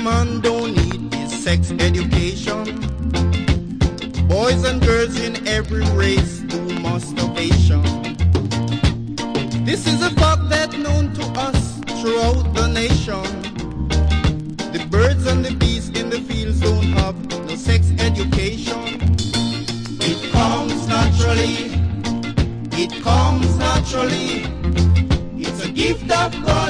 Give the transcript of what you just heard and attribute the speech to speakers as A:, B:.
A: man don't need is sex education. Boys and girls in every race do masturbation. This is a fact that's known to us throughout the nation. The birds and the bees in the fields don't have no sex education. It comes naturally. It comes naturally. It's a gift of God.